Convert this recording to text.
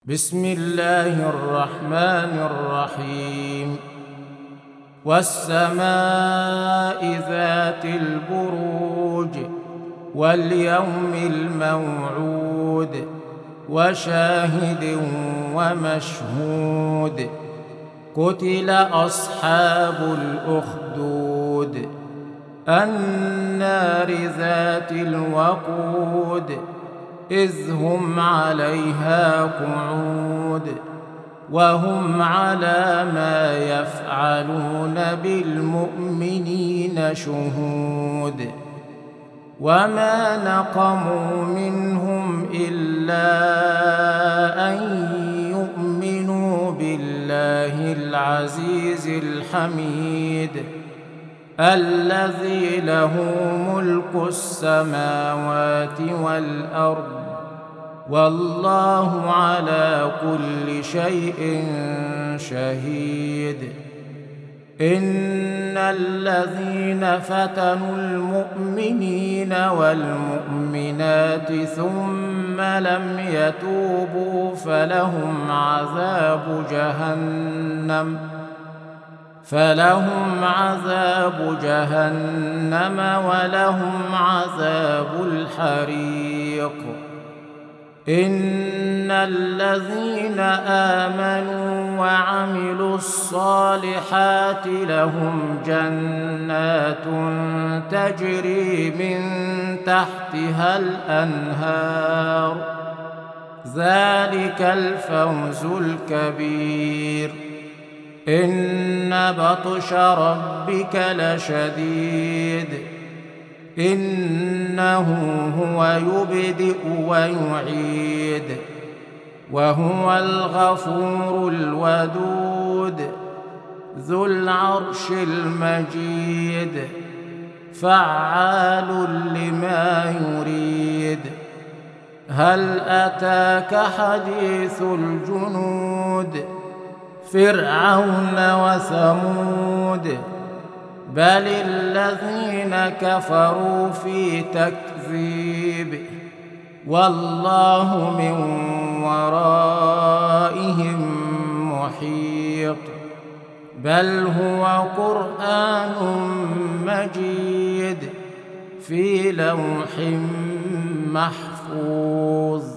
بسم الله الرحمن الرحيم والسماء ذات البروج واليوم الموعود وشاهد ومشهود قتل أصحاب الأخدود النار ذات الوقود إذ هم عليها قعود وهم على ما يفعلون بالمؤمنين شهود وما نقموا منهم إلا أن يؤمنوا بالله العزيز الحميد الذي له ملك السماوات والأرض والله على كل شيء شهيد إن الذين فتنوا المؤمنين والمؤمنات ثم لم يتوبوا فلهم عذاب جهنم ولهم عذاب الحريق إن الذين آمنوا وعملوا الصالحات لهم جنات تجري من تحتها الأنهار ذلك الفوز الكبير إن بطش ربك لشديد إنه هو يبدئ ويعيد وهو الغفور الودود ذو العرش المجيد فعال لما يريد هل أتاك حديث الجنود فرعون وثمود بل الذين كفروا في تكذيب والله من ورائهم محيط بل هو قرآن مجيد في لوح محفوظ.